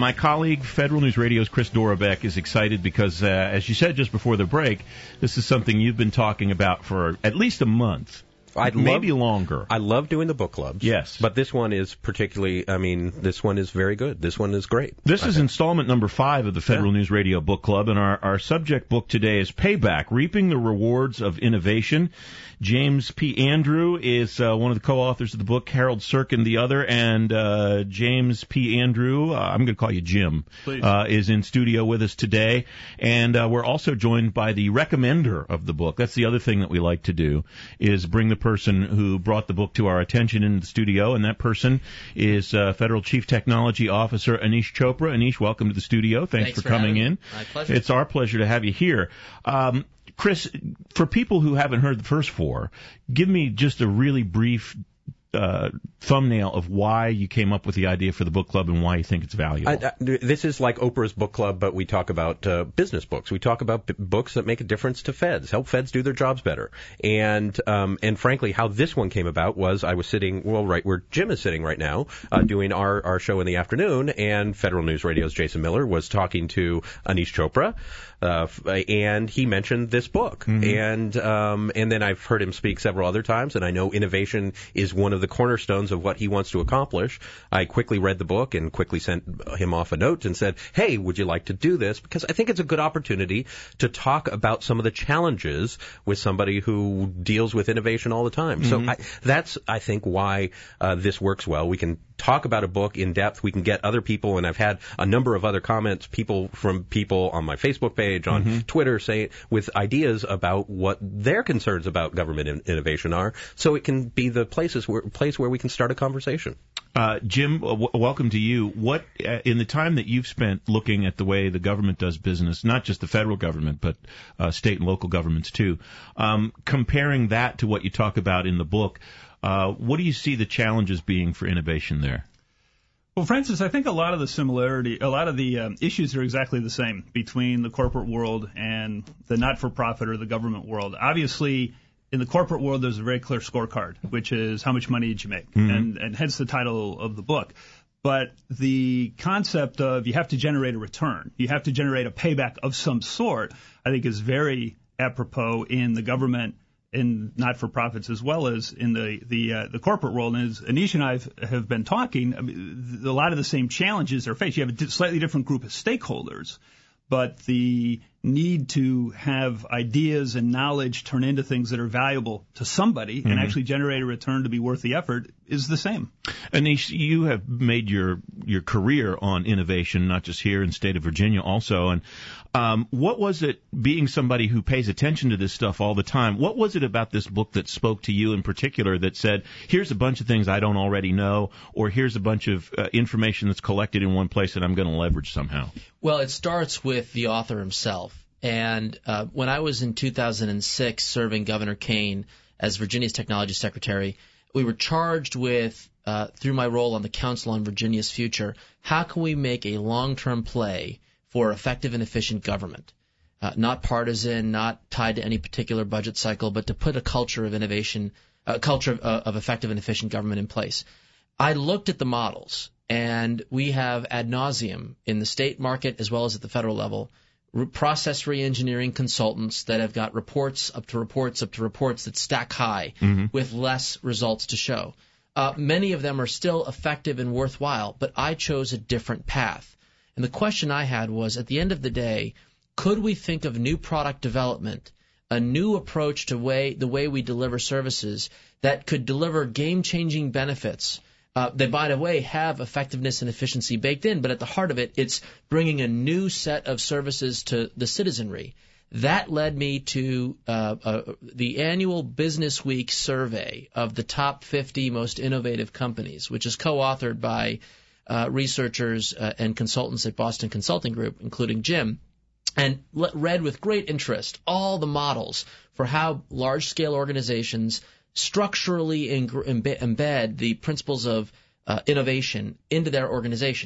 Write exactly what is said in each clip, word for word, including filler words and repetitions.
my colleague, Federal News Radio's Chris Dorobek, is excited because, uh, as you said just before the break, this is something you've been talking about for at least a month. I'd Maybe love, longer. I love doing the book clubs. Yes. But this one is particularly, I mean, this one is very good. This one is great. This I is think. installment number five of the Federal yeah. News Radio Book Club, and our, our subject book today is Payback, Reaping the Rewards of Innovation. James P. Andrew is uh, one of the co-authors of the book, Harold Serkin the other, and uh, James P. Andrew, uh, I'm going to call you Jim, uh, is in studio with us today. And uh, we're also joined by the recommender of the book. That's the other thing that we like to do, is bring the person who brought the book to our attention into the studio, and that person is uh, Federal Chief Technology Officer Anish Chopra. Anish, welcome to the studio. Thanks, Thanks for, for coming having in. Me. My pleasure. It's our pleasure to have you here. Um, Chris, for people who haven't heard the first four, give me just a really brief uh, thumbnail of why you came up with the idea for the book club and why you think it's valuable. I, I, this is like Oprah's book club, but we talk about uh, business books. We talk about b- books that make a difference to feds, help feds do their jobs better. And um, and frankly, how this one came about was I was sitting, well, right where Jim is sitting right now, uh, doing our, our show in the afternoon, and Federal News Radio's Jason Miller was talking to Anish Chopra. Uh, and he mentioned this book, mm-hmm. and um, and then I've heard him speak several other times, and I know innovation is one of the cornerstones of what he wants to accomplish. I quickly read the book and quickly sent him off a note and said, hey, would you like to do this? Because I think it's a good opportunity to talk about some of the challenges with somebody who deals with innovation all the time. Mm-hmm. So I, that's, I think, why uh, this works well. We can talk about a book in depth. We can get other people, and I've had a number of other comments, people from people on my Facebook page, on mm-hmm. Twitter, say with ideas about what their concerns about government in- innovation are, so it can be the places where place where we can start a conversation. Uh, Jim, w- welcome to you. What uh, in the time that you've spent looking at the way the government does business, not just the federal government, but uh, state and local governments too, um, comparing that to what you talk about in the book, uh, what do you see the challenges being for innovation there? Well, Francis, I think a lot of the similarity, a lot of the um, issues are exactly the same between the corporate world and the not-for-profit or the government world. Obviously, in the corporate world, there's a very clear scorecard, which is how much money did you make, mm-hmm. and, and hence the title of the book. But the concept of you have to generate a return, you have to generate a payback of some sort, I think is very apropos in the government, in not-for-profits, as well as in the the, uh, the corporate world. And as Anish and I have, have been talking, I mean, a lot of the same challenges are faced. You have a slightly different group of stakeholders, but the need to have ideas and knowledge turn into things that are valuable to somebody mm-hmm. and actually generate a return to be worth the effort is the same. Anish, you have made your your career on innovation, not just here in the state of Virginia also. And um, what was it, being somebody who pays attention to this stuff all the time, what was it about this book that spoke to you in particular that said, here's a bunch of things I don't already know, or here's a bunch of uh, information that's collected in one place that I'm going to leverage somehow? Well, it starts with the author himself. And uh, when I was in two thousand six serving Governor Kane as Virginia's technology secretary, we were charged with, uh, through my role on the Council on Virginia's Future, how can we make a long-term play for effective and efficient government? Uh, not partisan, not tied to any particular budget cycle, but to put a culture of innovation, a culture of, uh, of effective and efficient government in place. I looked at the models, and we have ad nauseum in the state market as well as at the federal level process reengineering consultants that have got reports up to reports up to reports that stack high mm-hmm. with less results to show. Uh, many of them are still effective and worthwhile, but I chose a different path. And the question I had was, at the end of the day, could we think of new product development, a new approach to way the way we deliver services that could deliver game-changing benefits? Uh, they, by the way, have effectiveness and efficiency baked in, but at the heart of it, it's bringing a new set of services to the citizenry. That led me to uh, uh, the annual Business Week survey of the top fifty most innovative companies, which is co-authored by uh, researchers uh, and consultants at Boston Consulting Group, including Jim, and le- read with great interest all the models for how large-scale organizations structurally ing- embed the principles of uh, innovation into their organization.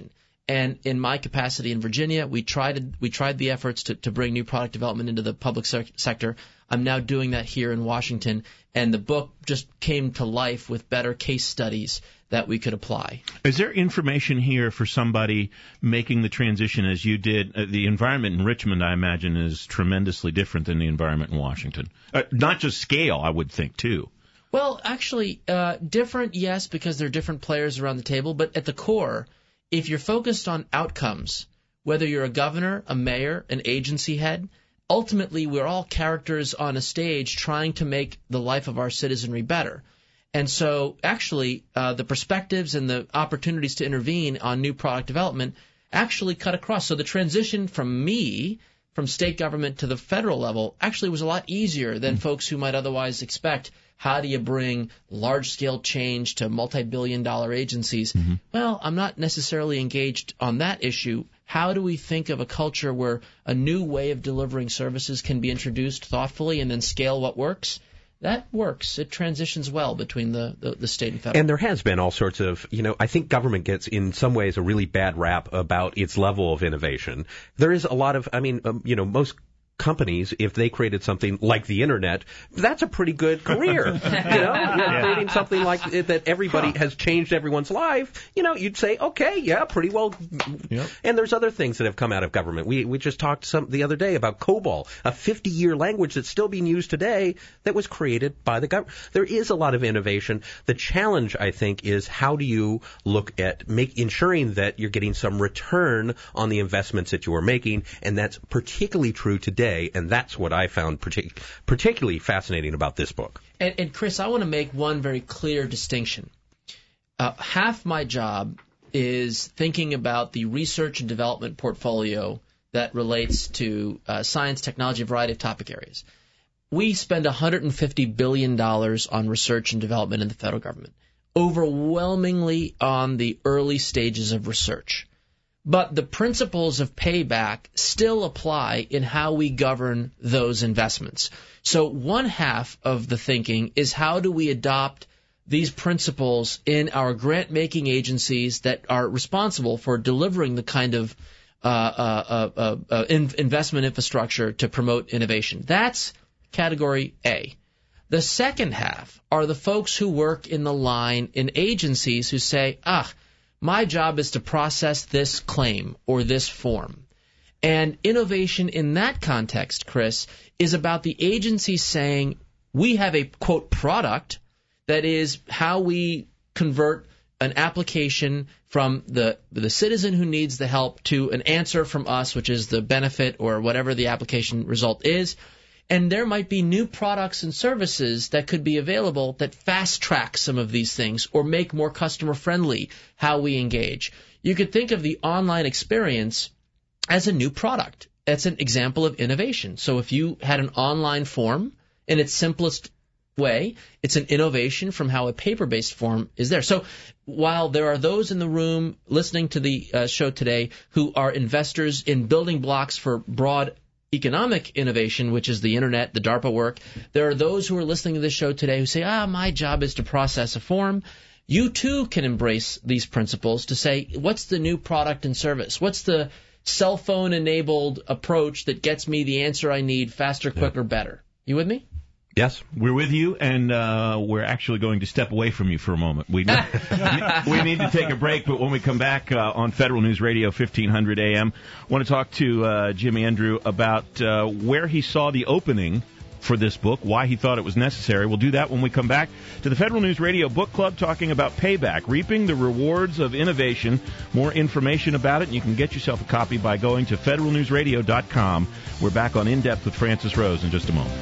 And in my capacity in Virginia, we tried we tried the efforts to, to bring new product development into the public se- sector. I'm now doing that here in Washington, and the book just came to life with better case studies that we could apply. Is there information here for somebody making the transition as you did? Uh, the environment in Richmond, I imagine, is tremendously different than the environment in Washington. Uh, not just scale, I would think, too. Well, actually, uh, different, yes, because there are different players around the table, but at the core, if you're focused on outcomes, whether you're a governor, a mayor, an agency head, ultimately we're all characters on a stage trying to make the life of our citizenry better. And so actually uh, the perspectives and the opportunities to intervene on new product development actually cut across. So the transition from me, from state government to the federal level, actually was a lot easier than mm-hmm. folks who might otherwise expect. How do you bring large-scale change to multi-billion dollar agencies? Mm-hmm. Well, I'm not necessarily engaged on that issue. How do we think of a culture where a new way of delivering services can be introduced thoughtfully and then scale what works? That works. It transitions well between the, the, the state and federal. And there has been all sorts of, you know, I think government gets in some ways a really bad rap about its level of innovation. There is a lot of, I mean, um, you know, most companies, if they created something like the internet, that's a pretty good career. you know, yeah. creating something like that everybody huh. has changed everyone's life. You know, you'd say, okay, yeah, pretty well. Yep. And there's other things that have come out of government. We we just talked some the other day about COBOL, a fifty-year language that's still being used today that was created by the government. There is a lot of innovation. The challenge, I think, is how do you look at make ensuring that you're getting some return on the investments that you are making, and that's particularly true today. And that's what I found partic- particularly fascinating about this book. And, and Chris, I want to make one very clear distinction. Uh, half my job is thinking about the research and development portfolio that relates to uh, science, technology, a variety of topic areas. We spend one hundred fifty billion dollars on research and development in the federal government, overwhelmingly on the early stages of research. But the principles of payback still apply in how we govern those investments. So one half of the thinking is how do we adopt these principles in our grant-making agencies that are responsible for delivering the kind of uh, uh, uh, uh, in- investment infrastructure to promote innovation. That's category A. The second half are the folks who work in the line in agencies who say, ah, my job is to process this claim or this form. And innovation in that context, Chris, is about the agency saying we have a, quote, product that is how we convert an application from the the citizen who needs the help to an answer from us, which is the benefit or whatever the application result is. And there might be new products and services that could be available that fast-track some of these things or make more customer-friendly how we engage. You could think of the online experience as a new product. That's an example of innovation. So if you had an online form in its simplest way, it's an innovation from how a paper-based form is there. So while there are those in the room listening to the uh, show today who are investors in building blocks for broad economic innovation, which is the internet, the DARPA work, there are those who are listening to this show today who say, ah, my job is to process a form. You too can embrace these principles to say, what's the new product and service? What's the cell phone enabled approach that gets me the answer I need faster, quicker, yeah. better? You with me? Yes, we're with you, and uh, we're actually going to step away from you for a moment. We need, we need to take a break, but when we come back uh, on Federal News Radio, fifteen hundred A M, I want to talk to uh, Jim Andrew about uh, where he saw the opening for this book, why he thought it was necessary. We'll do that when we come back to the Federal News Radio Book Club, talking about payback, reaping the rewards of innovation. More information about it, and you can get yourself a copy by going to federal news radio dot com. We're back on In Depth with Francis Rose in just a moment.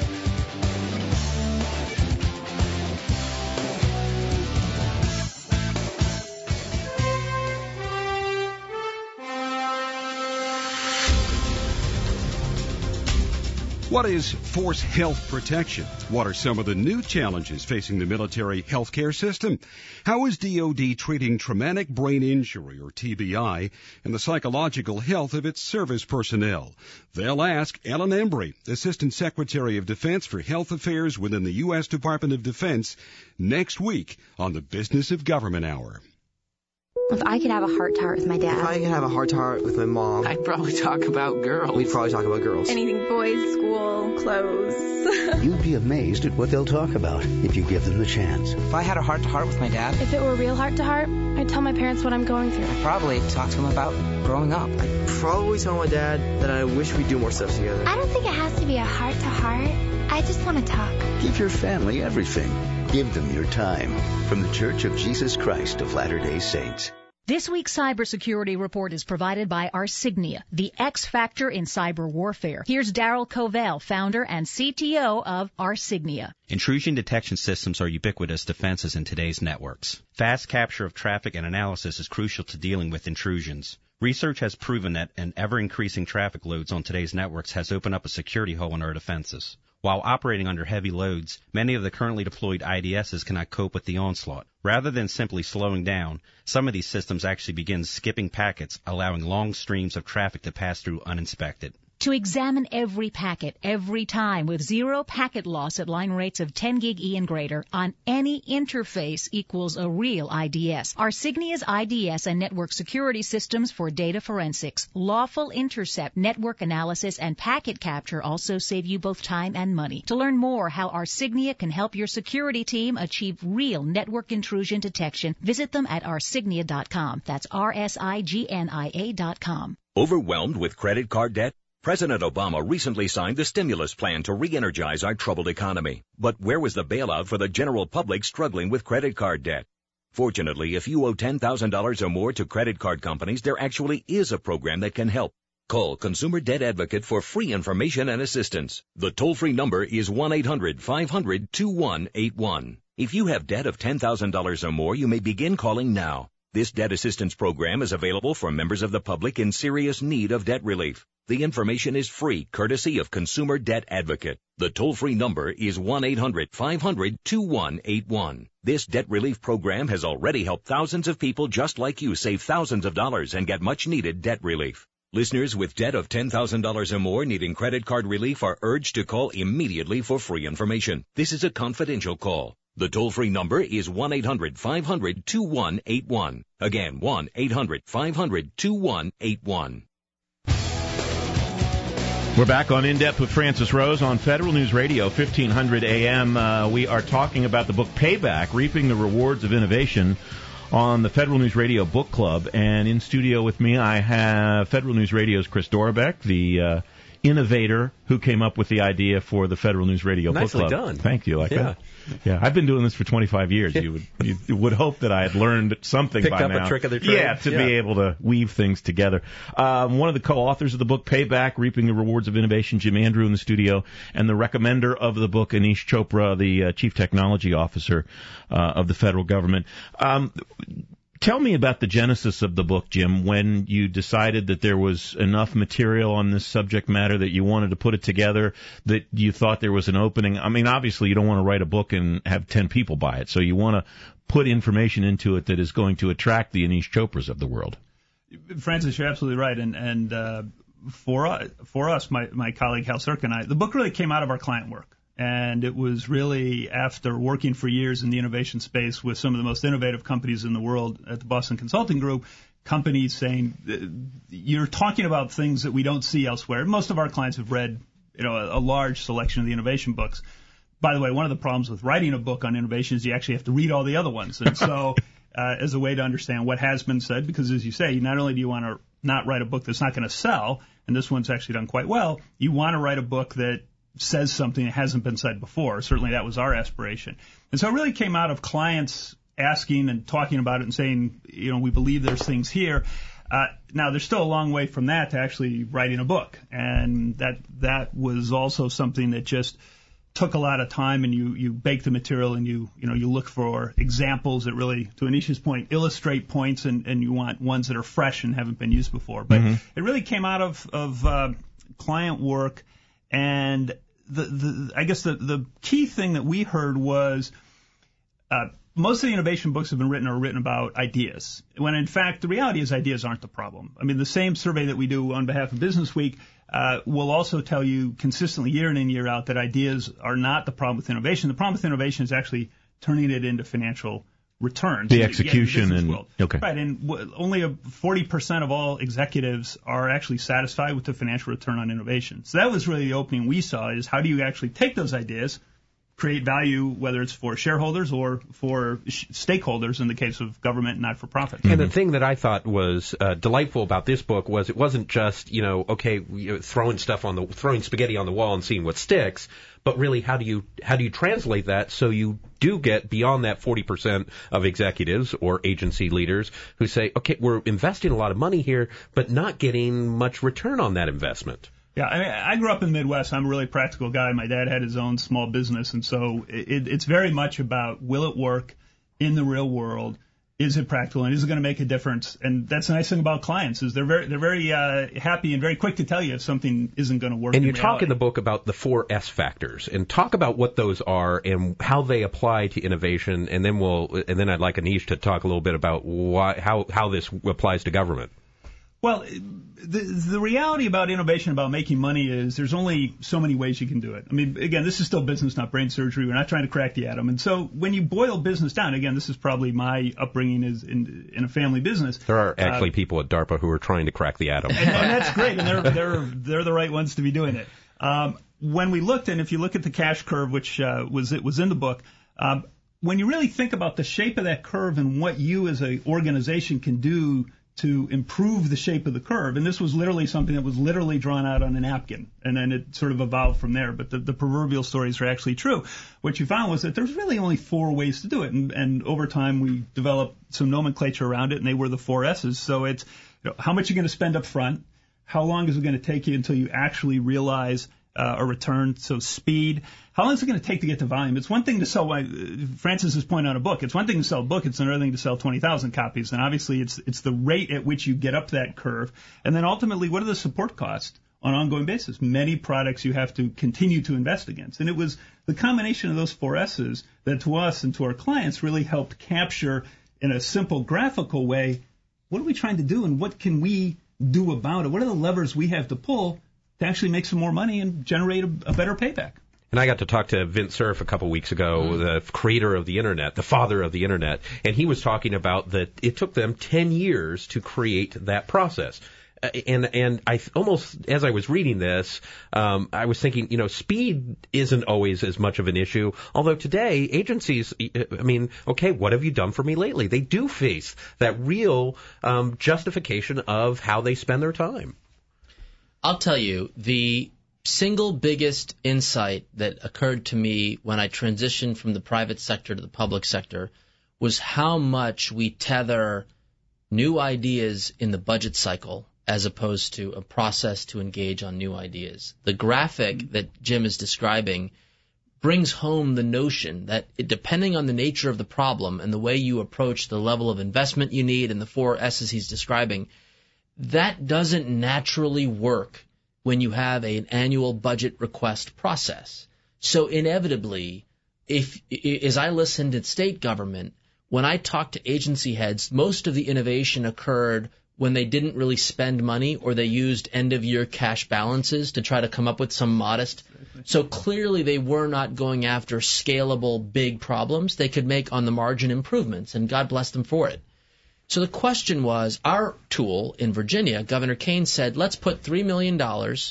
What is Force Health Protection? What are some of the new challenges facing the military healthcare system? How is D O D treating traumatic brain injury, or T B I, and the psychological health of its service personnel? They'll ask Ellen Embry, Assistant Secretary of Defense for Health Affairs within the U S Department of Defense, next week on the Business of Government Hour. If I could have a heart-to-heart with my dad. If I could have a heart-to-heart with my mom. I'd probably talk about girls. We'd probably talk about girls. Anything boys, school, clothes. You'd be amazed at what they'll talk about if you give them the chance. If I had a heart-to-heart with my dad. If it were real heart-to-heart, I'd tell my parents what I'm going through. I'd probably talk to him about growing up. I'd probably tell my dad that I wish we'd do more stuff together. I don't think it has to be a heart-to-heart. I just want to talk. Give your family everything. Give them your time. From the Church of Jesus Christ of Latter-day Saints. This week's cybersecurity report is provided by Arsignia, the X factor in cyber warfare. Here's Daryl Covell, founder and C T O of Arsignia. Intrusion detection systems are ubiquitous defenses in today's networks. Fast capture of traffic and analysis is crucial to dealing with intrusions. Research has proven that an ever-increasing traffic loads on today's networks has opened up a security hole in our defenses. While operating under heavy loads, many of the currently deployed I D Ss cannot cope with the onslaught. Rather than simply slowing down, some of these systems actually begin skipping packets, allowing long streams of traffic to pass through uninspected. To examine every packet, every time, with zero packet loss at line rates of ten gig E and greater on any interface equals a real I D S. Arsignia's I D S and network security systems for data forensics, lawful intercept, network analysis, and packet capture also save you both time and money. To learn more how Arsignia can help your security team achieve real network intrusion detection, visit them at arsignia dot com. That's R S I G N I A dot com. Overwhelmed with credit card debt? President Obama recently signed the stimulus plan to re-energize our troubled economy. But where was the bailout for the general public struggling with credit card debt? Fortunately, if you owe ten thousand dollars or more to credit card companies, there actually is a program that can help. Call Consumer Debt Advocate for free information and assistance. The toll-free number is one eight hundred five hundred two one eight one. If you have debt of ten thousand dollars or more, you may begin calling now. This debt assistance program is available for members of the public in serious need of debt relief. The information is free, courtesy of Consumer Debt Advocate. The toll-free number is one eight hundred five hundred two one eight one. This debt relief program has already helped thousands of people just like you save thousands of dollars and get much-needed debt relief. Listeners with debt of ten thousand dollars or more needing credit card relief are urged to call immediately for free information. This is a confidential call. The toll-free number is one eight hundred five hundred two one eight one. Again, one eight hundred five hundred two one eight one. We're back on In Depth with Francis Rose on Federal News Radio, fifteen hundred A M. Uh, we are talking about the book Payback, Reaping the Rewards of Innovation, on the Federal News Radio Book Club. And in studio with me, I have Federal News Radio's Chris Dorbeck, the uh, innovator who came up with the idea for the Federal News Radio Nicely Book Club. Done. Thank you. Like yeah. that. Yeah, I've been doing this for twenty-five years. You would you would hope that I had learned something Picked by up now. a trick of the trade. Yeah, to yeah. be able to weave things together. Um, one of the co-authors of the book, Payback, Reaping the Rewards of Innovation, Jim Andrew in the studio, and the recommender of the book, Anish Chopra, the uh, Chief Technology Officer uh, of the federal government. Um, Tell me about the genesis of the book, Jim, when you decided that there was enough material on this subject matter that you wanted to put it together, that you thought there was an opening. I mean, obviously, you don't want to write a book and have ten people buy it, so you want to put information into it that is going to attract the Anish Chopras of the world. Francis, you're absolutely right. And, and uh, for, uh, for us, my, my colleague Hal Sirk and I, the book really came out of our client work. And it was really after working for years in the innovation space with some of the most innovative companies in the world at the Boston Consulting Group, companies saying, you're talking about things that we don't see elsewhere. Most of our clients have read, you know, a, a large selection of the innovation books. By the way, one of the problems with writing a book on innovation is you actually have to read all the other ones. And so uh, as a way to understand what has been said, because as you say, not only do you want to not write a book that's not going to sell, and this one's actually done quite well, you want to write a book that says something that hasn't been said before. Certainly that was our aspiration. And so it really came out of clients asking and talking about it and saying, you know, we believe there's things here. Uh, now, there's still a long way from that to actually writing a book. And that that was also something that just took a lot of time, and you, you bake the material and you, you know, you look for examples that really, to Anish's point, illustrate points, and, and you want ones that are fresh and haven't been used before. But mm-hmm. it really came out of, of uh, client work. And The, the, I guess the, the key thing that we heard was uh, most of the innovation books have been written or written about ideas, when in fact the reality is ideas aren't the problem. I mean, the same survey that we do on behalf of Business Week uh, will also tell you consistently year in and year out that ideas are not the problem with innovation. The problem with innovation is actually turning it into financial returns. The Yeah, execution in the and world. okay. Right, and w- only a forty percent of all executives are actually satisfied with the financial return on innovation. So that was really the opening we saw, is how do you actually take those ideas, create value, whether it's for shareholders or for sh- stakeholders in the case of government and not-for-profit. And the thing that I thought was uh, delightful about this book was it wasn't just, you know, okay, you know, throwing stuff on the throwing spaghetti on the wall and seeing what sticks, but really how do you how do you translate that so you do get beyond that forty percent of executives or agency leaders who say, okay, we're investing a lot of money here, but not getting much return on that investment. Yeah, I mean, I grew up in the Midwest. I'm a really practical guy. My dad had his own small business, and so it, it's very much about, will it work in the real world? Is it practical, and is it going to make a difference? And that's the nice thing about clients, is they're very they're very uh, happy and very quick to tell you if something isn't going to work. And you in talk reality. in the book about the four S factors, and talk about what those are and how they apply to innovation, and then we'll and then I'd like Anish to talk a little bit about why how how this applies to government. Well, the the reality about innovation, about making money, is there's only so many ways you can do it. I mean, again, this is still business, not brain surgery. We're not trying to crack the atom. And so when you boil business down, again, this is probably my upbringing is in, in a family business. There are actually uh, people at DARPA who are trying to crack the atom. And, and that's great, and they're they're they're the right ones to be doing it. Um, when we looked, and if you look at the cash curve, which uh, was it was in the book, um, when you really think about the shape of that curve and what you as an organization can do to improve the shape of the curve, and this was literally something that was literally drawn out on a napkin, and then it sort of evolved from there, but the, the proverbial stories are actually true. What you found was that there's really only four ways to do it, and, and over time we developed some nomenclature around it, and they were the four S's. So it's, you know, how much you're going to spend up front, how long is it going to take you until you actually realize uh, a return, so speed. How long is it going to take to get to volume? It's one thing to sell, uh, Francis's point on a book, it's one thing to sell a book, it's another thing to sell twenty thousand copies. And obviously it's it's the rate at which you get up that curve. And then ultimately, what are the support costs on an ongoing basis? Many products you have to continue to invest against. And it was the combination of those four S's that to us and to our clients really helped capture in a simple graphical way, what are we trying to do and what can we do about it? What are the levers we have to pull to actually make some more money and generate a, a better payback? And I got to talk to Vint Cerf a couple weeks ago, mm-hmm. the creator of the Internet, the father of the Internet, and he was talking about that it took them ten years to create that process. Uh, and and I almost, as I was reading this, um, I was thinking, you know, speed isn't always as much of an issue. Although today, agencies, I mean, okay, what have you done for me lately? They do face that real um, justification of how they spend their time. I'll tell you, the single biggest insight that occurred to me when I transitioned from the private sector to the public sector was how much we tether new ideas in the budget cycle as opposed to a process to engage on new ideas. The graphic that Jim is describing brings home the notion that it, depending on the nature of the problem and the way you approach the level of investment you need and the four S's he's describing, that doesn't naturally work when you have an annual budget request process. So inevitably, if as I listened at state government, when I talked to agency heads, most of the innovation occurred when they didn't really spend money or they used end-of-year cash balances to try to come up with some modest. So clearly they were not going after scalable big problems. They could make on the margin improvements, and God bless them for it. So the question was, our tool in Virginia, Governor Kane said, let's put three million dollars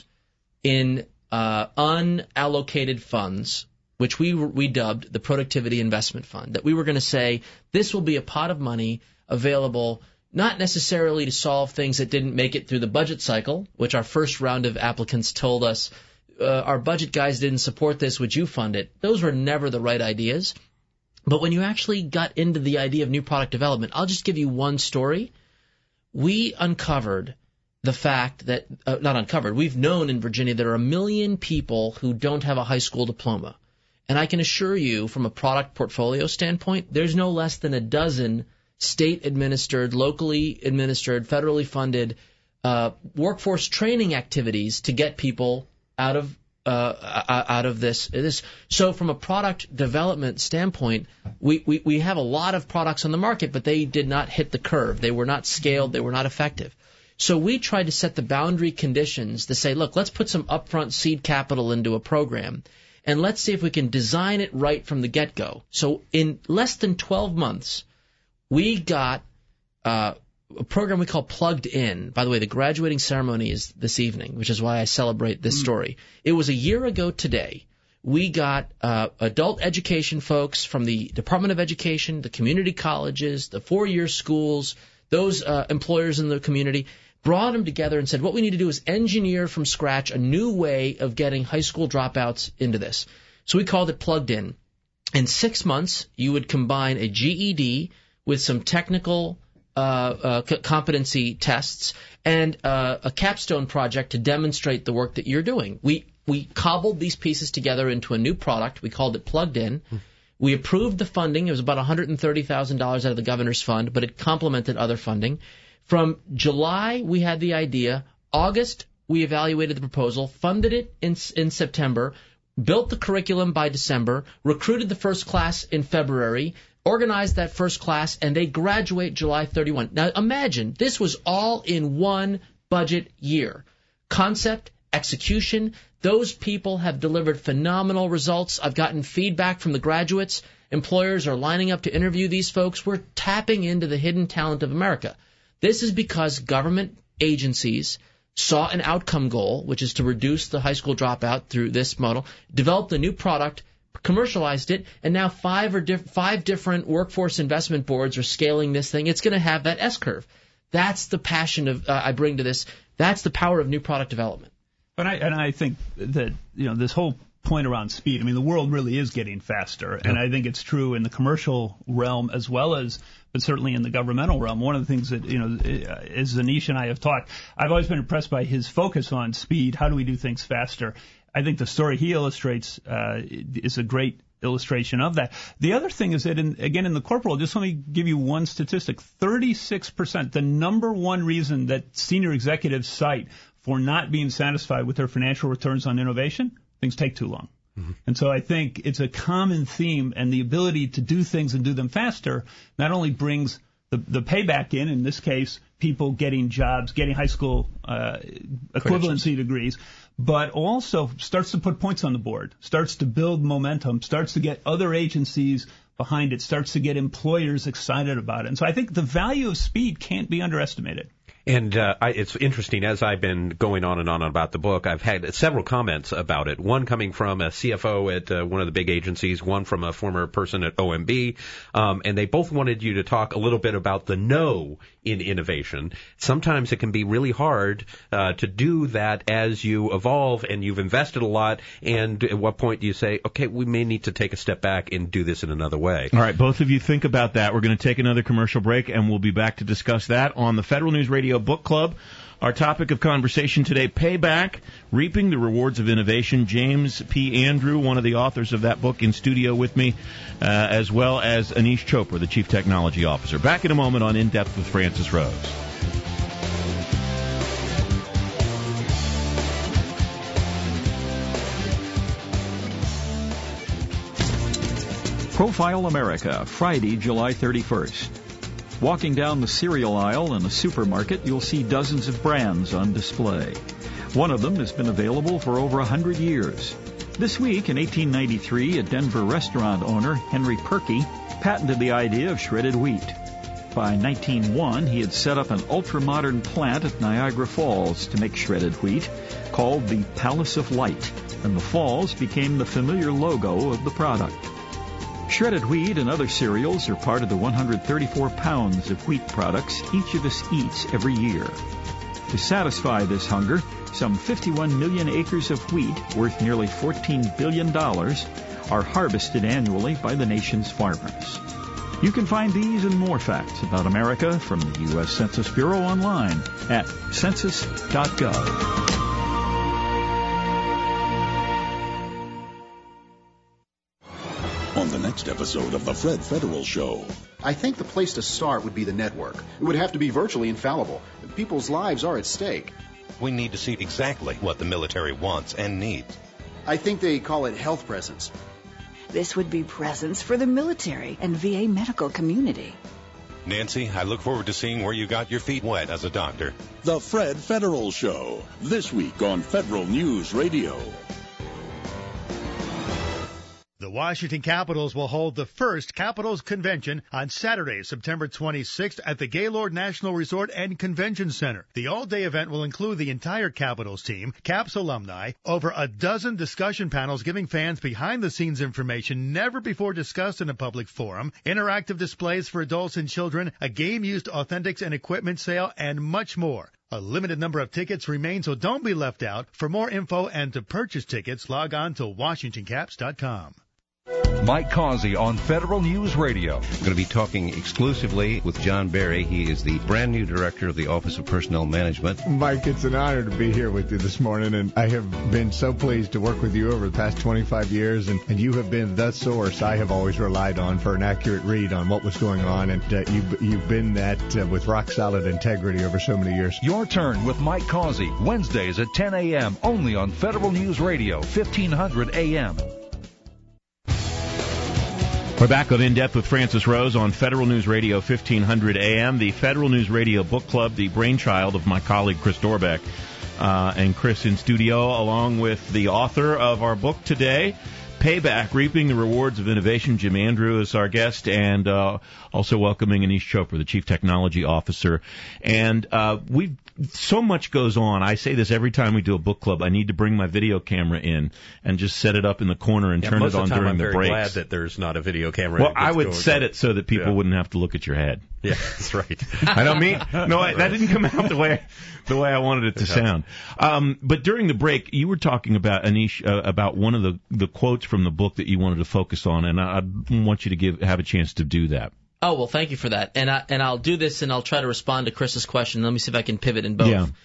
in uh, unallocated funds, which we we dubbed the Productivity Investment Fund, that we were going to say this will be a pot of money available not necessarily to solve things that didn't make it through the budget cycle, which our first round of applicants told us, uh, our budget guys didn't support this, would you fund it? Those were never the right ideas. But when you actually got into the idea of new product development, I'll just give you one story. We uncovered the fact that, uh, not uncovered, we've known in Virginia there are a million people who don't have a high school diploma. And I can assure you from a product portfolio standpoint, there's no less than a dozen state-administered, locally administered, federally funded uh, workforce training activities to get people out of Uh, out of this. this. So from a product development standpoint, we, we, we have a lot of products on the market, but they did not hit the curve. They were not scaled. They were not effective. So we tried to set the boundary conditions to say, look, let's put some upfront seed capital into a program, and let's see if we can design it right from the get-go. So in less than twelve months, we got uh, a program we call Plugged In. By the way, the graduating ceremony is this evening, which is why I celebrate this mm. story. It was a year ago today. We got uh, adult education folks from the Department of Education, the community colleges, the four-year schools, those uh, employers in the community, brought them together and said, what we need to do is engineer from scratch a new way of getting high school dropouts into this. So we called it Plugged In. In six months, you would combine a G E D with some technical uh, uh, c- competency tests and uh, a capstone project to demonstrate the work that you're doing. We we cobbled these pieces together into a new product. We called it Plugged In. Hmm. We approved the funding. It was about one hundred thirty thousand dollars out of the governor's fund, but it complemented other funding. From July, we had the idea. August, we evaluated the proposal, funded it in in September, built the curriculum by December, recruited the first class in February, organized that first class, and they graduate July thirty-first. Now imagine, this was all in one budget year. Concept, execution, those people have delivered phenomenal results. I've gotten feedback from the graduates. Employers are lining up to interview these folks. We're tapping into the hidden talent of America. This is because government agencies saw an outcome goal, which is to reduce the high school dropout through this model, developed a new product, commercialized it, and now five or diff- five different workforce investment boards are scaling this thing. It's going to have that S-curve. That's the passion of uh, I bring to this. That's the power of new product development. And I and I think that, you know, this whole point around speed, I mean, the world really is getting faster, and yeah. I think it's true in the commercial realm as well as, but certainly in the governmental realm. One of the things that, you know, as Anish and I have talked, I've always been impressed by his focus on speed. How do we do things faster? I think the story he illustrates uh, is a great illustration of that. The other thing is that, in, again, in the corporate world, just let me give you one statistic. thirty-six percent, the number one reason that senior executives cite for not being satisfied with their financial returns on innovation, things take too long. Mm-hmm. And so I think it's a common theme, and the ability to do things and do them faster not only brings the, the payback in, in this case, people getting jobs, getting high school uh, equivalency degrees, but also starts to put points on the board, starts to build momentum, starts to get other agencies behind it, starts to get employers excited about it. And so I think the value of speed can't be underestimated. And uh, I, it's interesting, as I've been going on and on about the book, I've had several comments about it, one coming from a C F O at uh, one of the big agencies, one from a former person at O M B, um, and they both wanted you to talk a little bit about the no in innovation. Sometimes it can be really hard uh, to do that as you evolve and you've invested a lot, and at what point do you say, okay, we may need to take a step back and do this in another way? All right, both of you think about that. We're going to take another commercial break, and we'll be back to discuss that on the Federal News Radio Book Club. Our topic of conversation today, Payback, Reaping the Rewards of Innovation. James P. Andrew, one of the authors of that book, in studio with me, uh, as well as Anish Chopra, the Chief Technology Officer. Back in a moment on In Depth with Francis Rose. Profile America, Friday, July thirty-first. Walking down the cereal aisle in a supermarket, you'll see dozens of brands on display. One of them has been available for over one hundred years. This week, in eighteen ninety-three, a Denver restaurant owner, Henry Perky, patented the idea of shredded wheat. By nineteen oh one, he had set up an ultra-modern plant at Niagara Falls to make shredded wheat, called the Palace of Light, and the falls became the familiar logo of the product. Shredded wheat and other cereals are part of the one hundred thirty-four pounds of wheat products each of us eats every year. To satisfy this hunger, some fifty-one million acres of wheat, worth nearly fourteen billion dollars, are harvested annually by the nation's farmers. You can find these and more facts about America from the U S Census Bureau online at census dot gov. On the next episode of The Fred Federal Show. I think the place to start would be the network. It would have to be virtually infallible. People's lives are at stake. We need to see exactly what the military wants and needs. I think they call it health presence. This would be presence for the military and V A medical community. Nancy, I look forward to seeing where you got your feet wet as a doctor. The Fred Federal Show, this week on Federal News Radio. The Washington Capitals will hold the first Capitals Convention on Saturday, September twenty-sixth at the Gaylord National Resort and Convention Center. The all-day event will include the entire Capitals team, Caps alumni, over a dozen discussion panels giving fans behind-the-scenes information never before discussed in a public forum, interactive displays for adults and children, a game-used authentics and equipment sale, and much more. A limited number of tickets remain, so don't be left out. For more info and to purchase tickets, log on to washington caps dot com. Mike Causey on Federal News Radio. We're going to be talking exclusively with John Barry. He is the brand new director of the Office of Personnel Management. Mike, it's an honor to be here with you this morning, and I have been so pleased to work with you over the past twenty-five years, and, and you have been the source I have always relied on for an accurate read on what was going on, and uh, you've, you've been that uh, with rock-solid integrity over so many years. Your Turn with Mike Causey, Wednesdays at ten a.m., only on Federal News Radio, fifteen hundred A M. We're back on In Depth with Francis Rose on Federal News Radio, fifteen hundred A M, the Federal News Radio Book Club, the brainchild of my colleague Chris Dorbeck. Uh, and Chris in studio, along with the author of our book today, Payback, Reaping the Rewards of Innovation. Jim Andrew is our guest, and uh, also welcoming Anish Chopra, the Chief Technology Officer. And uh, we so much goes on. I say this every time we do a book club. I need to bring my video camera in and just set it up in the corner and yeah, turn most it on of the time during I'm the very breaks. Glad that there's not a video camera. Well, I would set it so that people yeah. wouldn't have to look at your head. Yeah, that's right. I don't mean no. I, that didn't come out the way the way I wanted it to sound. Um, but during the break, you were talking about Anish uh, about one of the the quotes from the book that you wanted to focus on, and I, I want you to give have a chance to do that. Oh, well, thank you for that. And, I, and I'll do this, and I'll try to respond to Chris's question. Let me see if I can pivot in both. Yeah.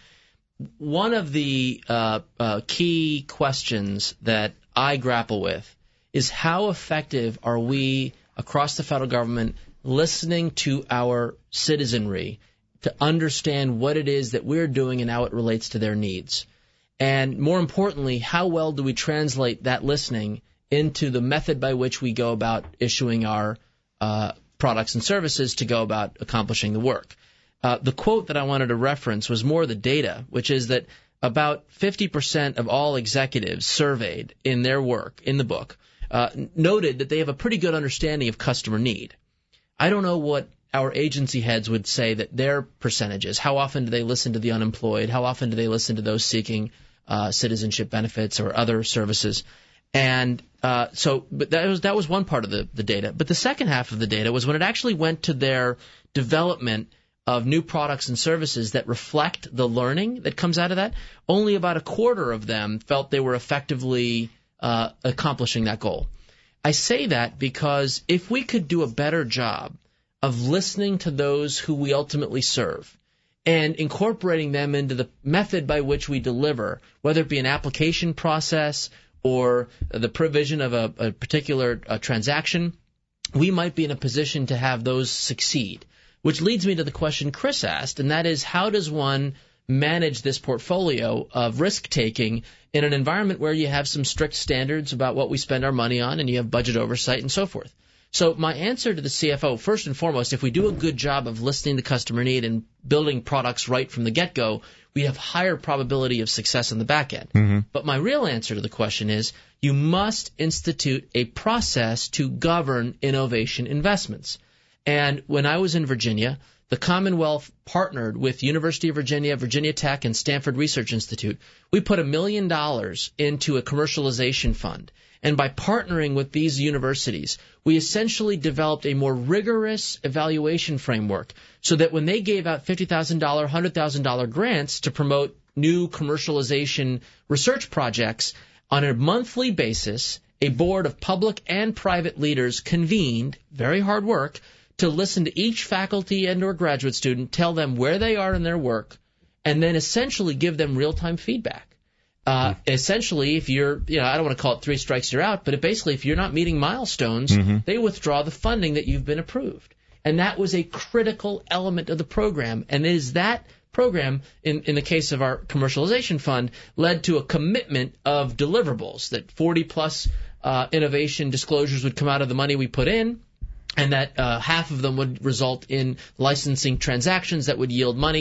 One of the uh, uh, key questions that I grapple with is how effective are we across the federal government listening to our citizenry to understand what it is that we're doing and how it relates to their needs. And more importantly, how well do we translate that listening into the method by which we go about issuing our uh, products and services to go about accomplishing the work. Uh, the quote that I wanted to reference was more the data, which is that about fifty percent of all executives surveyed in their work, in the book, uh, noted that they have a pretty good understanding of customer need. I don't know what our agency heads would say that their percentage is. How often do they listen to the unemployed? How often do they listen to those seeking uh, citizenship benefits or other services? And uh, so, but that was that was one part of the, the data. But the second half of the data was when it actually went to their development of new products and services that reflect the learning that comes out of that. Only about a quarter of them felt they were effectively uh, accomplishing that goal. I say that because if we could do a better job of listening to those who we ultimately serve and incorporating them into the method by which we deliver, whether it be an application process or the provision of a, a particular uh, transaction, we might be in a position to have those succeed. Which leads me to the question Chris asked, and that is, how does one manage this portfolio of risk-taking in an environment where you have some strict standards about what we spend our money on and you have budget oversight and so forth? So my answer to the C F O, first and foremost, if we do a good job of listening to customer need and building products right from the get-go, we have higher probability of success on the back end. Mm-hmm. But my real answer to the question is, you must institute a process to govern innovation investments. And when I was in Virginia, the Commonwealth partnered with University of Virginia, Virginia Tech, and Stanford Research Institute. We put a million dollars into a commercialization fund. And by partnering with these universities, we essentially developed a more rigorous evaluation framework so that when they gave out fifty thousand dollars, one hundred thousand dollars grants to promote new commercialization research projects, on a monthly basis, a board of public and private leaders convened, very hard work, to listen to each faculty and or graduate student, tell them where they are in their work, and then essentially give them real-time feedback. Uh, mm-hmm. Essentially, if you're, you know, I don't want to call it three strikes, you're out, but it basically, if you're not meeting milestones, mm-hmm. they withdraw the funding that you've been approved. And that was a critical element of the program. And it is that program, in, in the case of our commercialization fund, led to a commitment of deliverables, that forty plus uh, innovation disclosures would come out of the money we put in, and that uh, half of them would result in licensing transactions that would yield money.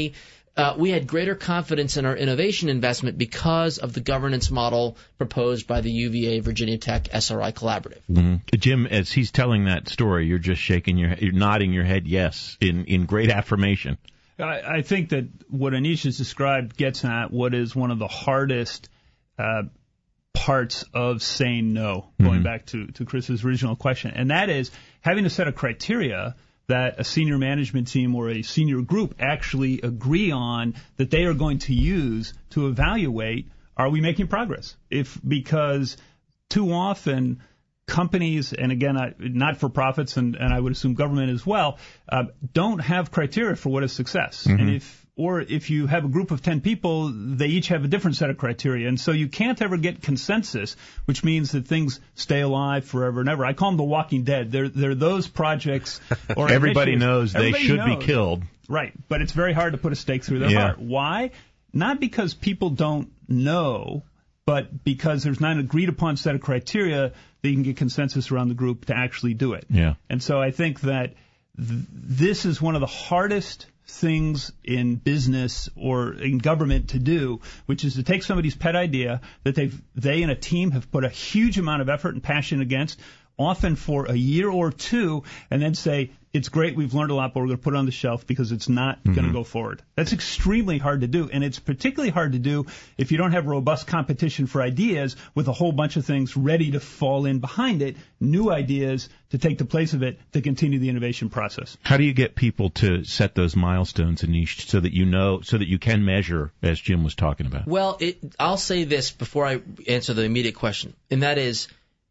Uh, we had greater confidence in our innovation investment because of the governance model proposed by the U V A Virginia Tech S R I Collaborative. Mm-hmm. Jim, as he's telling that story, you're just shaking your head, you're nodding your head yes in, in great affirmation. I, I think that what Anish has described gets at what is one of the hardest uh, parts of saying no, going mm-hmm. back to, to Chris's original question, and that is having a set of criteria that a senior management team or a senior group actually agree on that they are going to use to evaluate, are we making progress? If because too often companies, and again, I, not-for-profits, and, and I would assume government as well, uh, don't have criteria for what is success. Mm-hmm. And if or if you have a group of ten people, they each have a different set of criteria. And so you can't ever get consensus, which means that things stay alive forever and ever. I call them the Walking Dead. They're, they're those projects. Or everybody knows everybody they should knows. be killed. Right. But it's very hard to put a stake through their yeah. heart. Why? Not because people don't know, but because there's not an agreed-upon set of criteria that you can get consensus around the group to actually do it. Yeah. And so I think that th- this is one of the hardest things in business or in government to do, which is to take somebody's pet idea that they've, they and a team have put a huge amount of effort and passion against, often for a year or two, and then say, it's great, we've learned a lot, but we're going to put it on the shelf because it's not mm-hmm. going to go forward. That's extremely hard to do, and it's particularly hard to do if you don't have robust competition for ideas with a whole bunch of things ready to fall in behind it, new ideas to take the place of it to continue the innovation process. How do you get people to set those milestones, Anish, so that you know, so that you can measure, as Jim was talking about? Well, it, I'll say this before I answer the immediate question, and that is,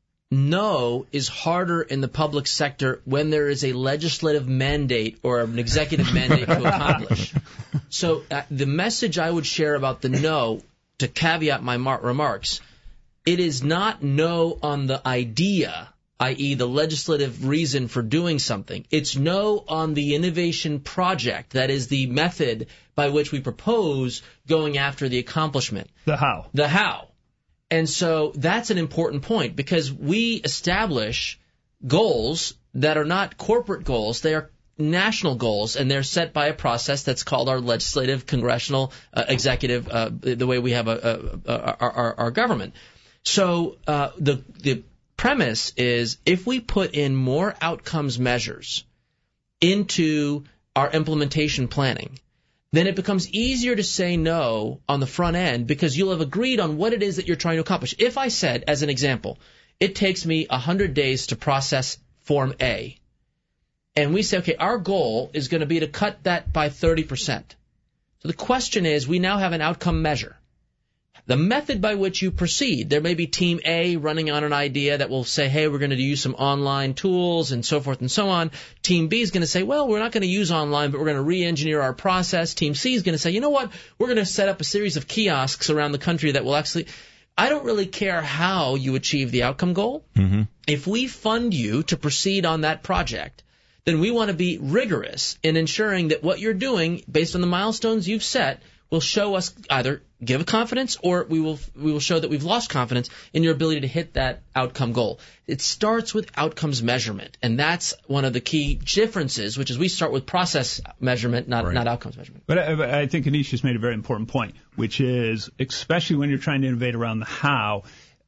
no is harder in the public sector when there is a legislative mandate or an executive mandate to accomplish. So uh, the message I would share about the no, to caveat my mar- remarks, it is not no on the idea, that is the legislative reason for doing something. It's no on the innovation project, that is the method by which we propose going after the accomplishment. The how. The how. And so that's an important point because we establish goals that are not corporate goals. They are national goals, and they're set by a process that's called our legislative, congressional, uh, executive, uh, the way we have a, a, a, our, our, our government. So uh, the the premise is if we put in more outcomes measures into our implementation planning, then it becomes easier to say no on the front end because you'll have agreed on what it is that you're trying to accomplish. If I said, as an example, it takes me one hundred days to process Form A, and we say, okay, our goal is going to be to cut that by thirty percent. So the question is, we now have an outcome measure. The method by which you proceed, there may be Team A running on an idea that will say, hey, we're going to use some online tools and so forth and so on. Team B is going to say, well, we're not going to use online, but we're going to re-engineer our process. Team C is going to say, you know what, we're going to set up a series of kiosks around the country that will actually... I don't really care how you achieve the outcome goal. Mm-hmm. If we fund you to proceed on that project, then we want to be rigorous in ensuring that what you're doing, based on the milestones you've set, will show us either give confidence or we will we will show that we've lost confidence in your ability to hit that outcome goal. It starts with outcomes measurement, and that's one of the key differences, which is we start with process measurement, not right. not outcomes measurement. But I, I think Anish just made a very important point, which is, especially when you're trying to innovate around the how,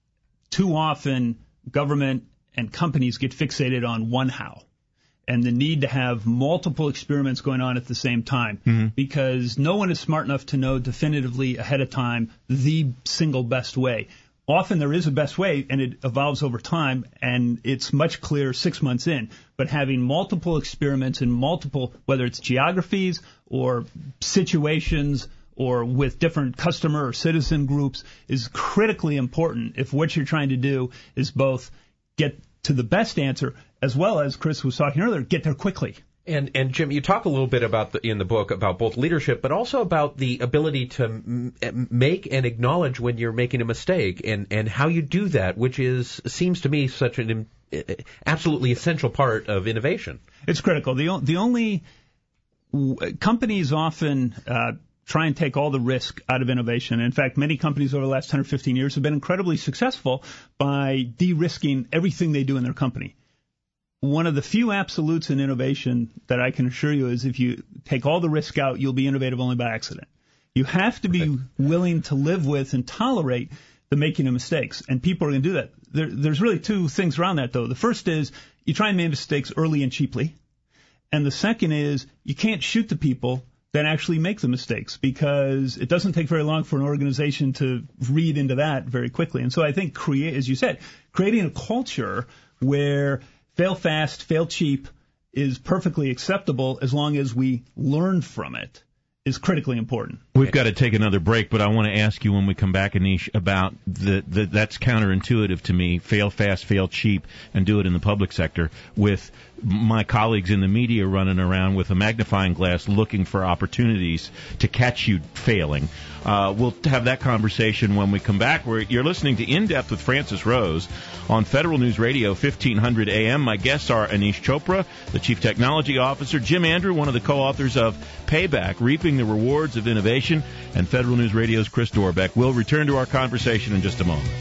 too often government and companies get fixated on one how, and the need to have multiple experiments going on at the same time, mm-hmm. because no one is smart enough to know definitively ahead of time the single best way. Often there is a best way, and it evolves over time, and it's much clearer six months in. But having multiple experiments in multiple, whether it's geographies or situations or with different customer or citizen groups, is critically important if what you're trying to do is both get to the best answer, as well as Chris was talking earlier, get there quickly. And and Jim, you talk a little bit about the, in the book about both leadership, but also about the ability to m- make and acknowledge when you're making a mistake, and, and how you do that, which is seems to me such an absolutely essential part of innovation. It's critical. The the only companies often uh, try and take all the risk out of innovation. In fact, many companies over the last ten or fifteen years have been incredibly successful by de-risking everything they do in their company. one of the few absolutes in innovation that I can assure you is if you take all the risk out, you'll be innovative only by accident. You have to be willing to live with and tolerate the making of mistakes, and people are going to do that. There, there's really two things around that, though. The first is you try and make mistakes early and cheaply, and the second is you can't shoot the people that actually make the mistakes, because it doesn't take very long for an organization to read into that very quickly. And so I think, create, as you said, creating a culture where fail fast, fail cheap is perfectly acceptable as long as we learn from it is critically important. We've got to take another break, but I want to ask you when we come back, Anish, about the, the that's counterintuitive to me, fail fast, fail cheap, and do it in the public sector, with my colleagues in the media running around with a magnifying glass looking for opportunities to catch you failing. Uh, we'll have that conversation when we come back. We're, you're listening to In Depth with Francis Rose on Federal News Radio, fifteen hundred A M. My guests are Anish Chopra, the Chief Technology Officer, Jim Andrew, one of the co-authors of Payback, Reaping the Rewards of Innovation, and Federal News Radio's Chris Dorbeck. We'll return to our conversation in just a moment.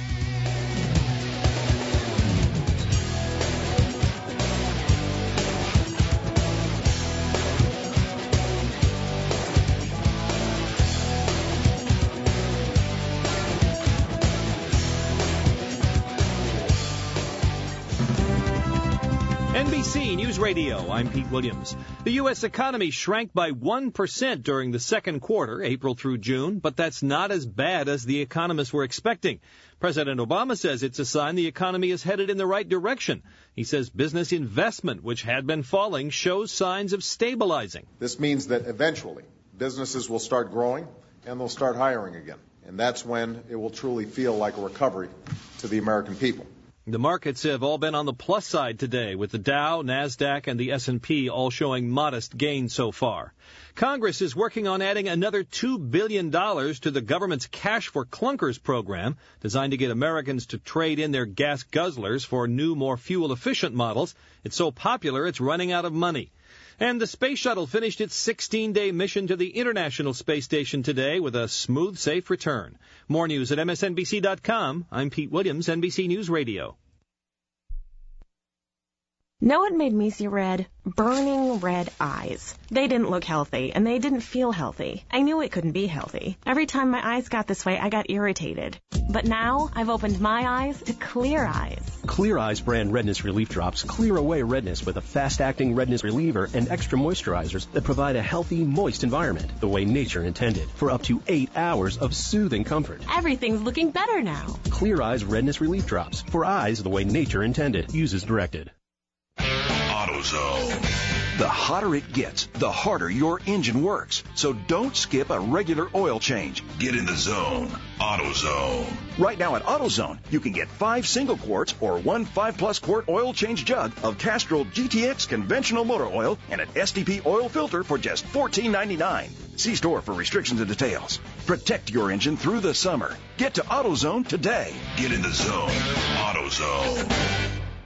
N B C News Radio, I'm Pete Williams. The U S economy shrank by one percent during the second quarter, April through June, but that's not as bad as the economists were expecting. President Obama says it's a sign the economy is headed in the right direction. He says business investment, which had been falling, shows signs of stabilizing. This means that eventually businesses will start growing and they'll start hiring again. And that's when it will truly feel like a recovery to the American people. The markets have all been on the plus side today, with the Dow, NASDAQ, and the S and P all showing modest gains so far. Congress is working on adding another two billion dollars to the government's Cash for Clunkers program, designed to get Americans to trade in their gas guzzlers for new, more fuel-efficient models. It's so popular, it's running out of money. And the space shuttle finished its sixteen-day mission to the International Space Station today with a smooth, safe return. More news at M S N B C dot com. I'm Pete Williams, N B C News Radio. Know what made me see red? Burning red eyes. They didn't look healthy, and they didn't feel healthy. I knew it couldn't be healthy. Every time my eyes got this way, I got irritated. But now, I've opened my eyes to Clear Eyes. Clear Eyes brand redness relief drops clear away redness with a fast-acting redness reliever and extra moisturizers that provide a healthy, moist environment, the way nature intended, for up to eight hours of soothing comfort. Everything's looking better now. Clear Eyes redness relief drops, for eyes the way nature intended. Use as directed. AutoZone. The hotter it gets, the harder your engine works. So don't skip a regular oil change. Get in the zone. AutoZone. Right now at AutoZone, you can get five single quarts or one five-plus quart oil change jug of Castrol G T X conventional motor oil and an S T P oil filter for just fourteen ninety-nine. See store for restrictions and details. Protect your engine through the summer. Get to AutoZone today. Get in the zone. AutoZone.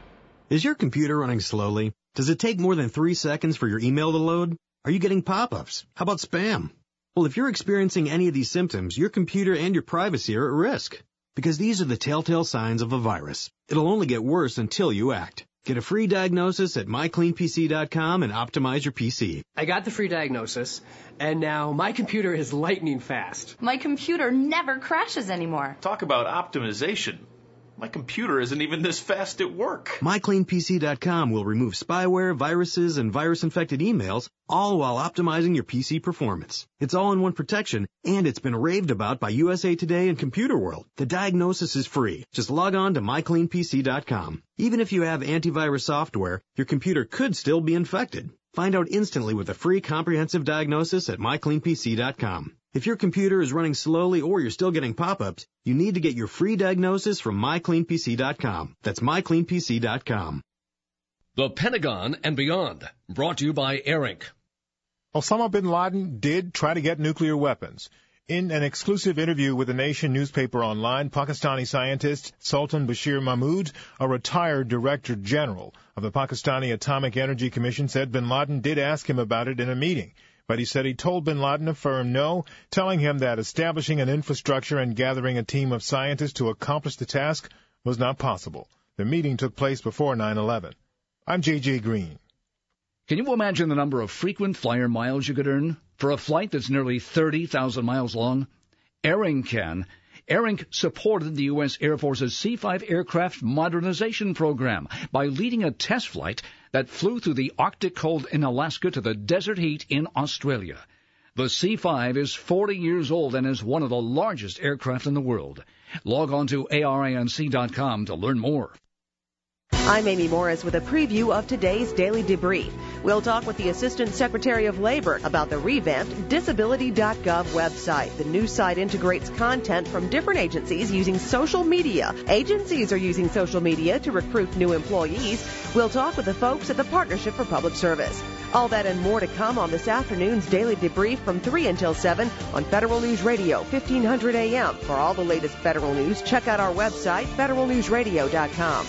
Is your computer running slowly? Does it take more than three seconds for your email to load? Are you getting pop-ups? How about spam? Well, if you're experiencing any of these symptoms, your computer and your privacy are at risk, because these are the telltale signs of a virus. It'll only get worse until you act. Get a free diagnosis at my clean P C dot com and optimize your P C. I got the free diagnosis, and now my computer is lightning fast. My computer never crashes anymore. Talk about optimization. My computer isn't even this fast at work. my clean P C dot com will remove spyware, viruses, and virus-infected emails, all while optimizing your P C performance. It's all-in-one protection, and it's been raved about by U S A Today and Computer World. The diagnosis is free. Just log on to my clean P C dot com. Even if you have antivirus software, your computer could still be infected. Find out instantly with a free comprehensive diagnosis at my clean P C dot com. If your computer is running slowly or you're still getting pop-ups, you need to get your free diagnosis from my clean P C dot com. That's my clean P C dot com. The Pentagon and Beyond, brought to you by Air Incorporated. Osama bin Laden did try to get nuclear weapons. In an exclusive interview with the Nation newspaper online, Pakistani scientist Sultan Bashir Mahmood, a retired director general of the Pakistani Atomic Energy Commission, said bin Laden did ask him about it in a meeting. But he said he told bin Laden a firm no, telling him that establishing an infrastructure and gathering a team of scientists to accomplish the task was not possible. The meeting took place before nine eleven. I'm J J Green. Can you imagine the number of frequent flyer miles you could earn for a flight that's nearly thirty thousand miles long? AirInc can. AirInc supported the U S Air Force's C five aircraft modernization program by leading a test flight that flew through the Arctic cold in Alaska to the desert heat in Australia. The C five is forty years old and is one of the largest aircraft in the world. Log on to A R I N C dot com to learn more. I'm Amy Morris with a preview of today's Daily Debrief. We'll talk with the Assistant Secretary of Labor about the revamped disability dot gov website. The new site integrates content from different agencies using social media. Agencies are using social media to recruit new employees. We'll talk with the folks at the Partnership for Public Service. All that and more to come on this afternoon's Daily Debrief from three until seven on Federal News Radio, fifteen hundred A M. For all the latest federal news, check out our website, federal news radio dot com.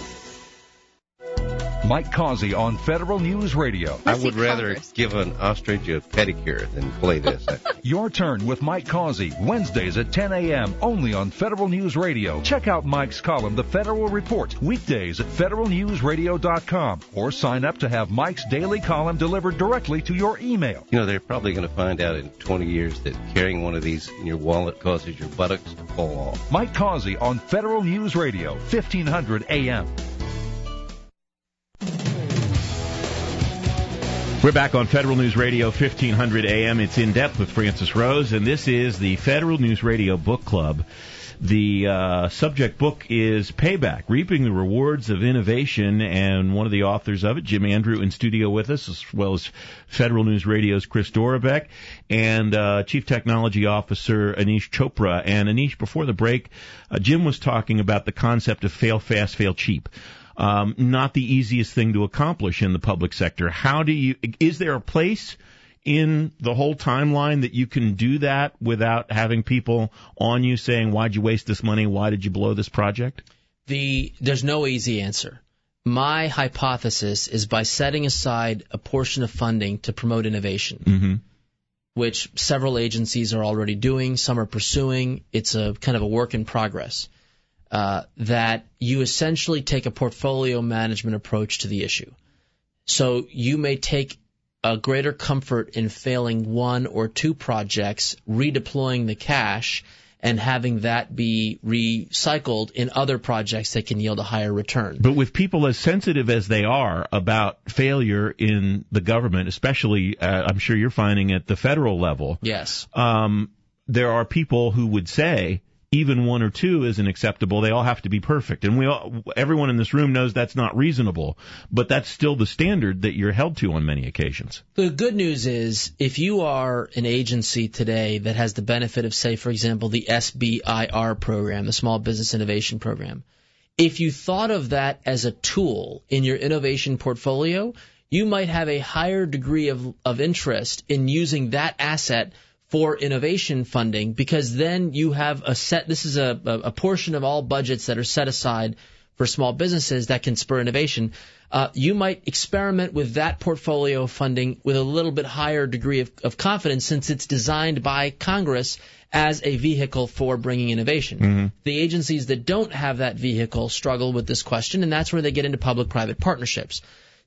Mike Causey on Federal News Radio. I would rather give an ostrich a pedicure than play this. Your turn with Mike Causey, Wednesdays at ten A M, only on Federal News Radio. Check out Mike's column, The Federal Report, weekdays at federal news radio dot com, or sign up to have Mike's daily column delivered directly to your email. You know, they're probably going to find out in twenty years that carrying one of these in your wallet causes your buttocks to fall off. Mike Causey on Federal News Radio, fifteen hundred A M. We're back on Federal News Radio, fifteen hundred A M. It's In Depth with Francis Rose, and this is the Federal News Radio Book Club. The uh, subject book is Payback, Reaping the Rewards of Innovation, and one of the authors of it, Jim Andrew, in studio with us, as well as Federal News Radio's Chris Dorobek, and uh, Chief Technology Officer Anish Chopra. And Anish, before the break, uh, Jim was talking about the concept of fail fast, fail cheap. Um, not the easiest thing to accomplish in the public sector. How do you, is there a place in the whole timeline that you can do that without having people on you saying, why'd you waste this money? Why did you blow this project? The, there's no easy answer. My hypothesis is by setting aside a portion of funding to promote innovation, mm-hmm. which several agencies are already doing, some are pursuing. It's a kind of a work in progress. Uh, that you essentially take a portfolio management approach to the issue. So you may take a greater comfort in failing one or two projects, redeploying the cash, and having that be recycled in other projects that can yield a higher return. But with people as sensitive as they are about failure in the government, especially uh, I'm sure you're finding at the federal level, yes, um, there are people who would say, even one or two isn't acceptable. They all have to be perfect. And we all, everyone in this room knows that's not reasonable, but that's still the standard that you're held to on many occasions. The good news is if you are an agency today that has the benefit of, say, for example, the S B I R program, the Small Business Innovation Program, if you thought of that as a tool in your innovation portfolio, you might have a higher degree of, of interest in using that asset for innovation funding, because then you have a set, this is a, a portion of all budgets that are set aside for small businesses that can spur innovation. Uh, you might experiment with that portfolio of funding with a little bit higher degree of, of confidence, since it's designed by Congress as a vehicle for bringing innovation. Mm-hmm. The agencies that don't have that vehicle struggle with this question, and that's where they get into public-private partnerships.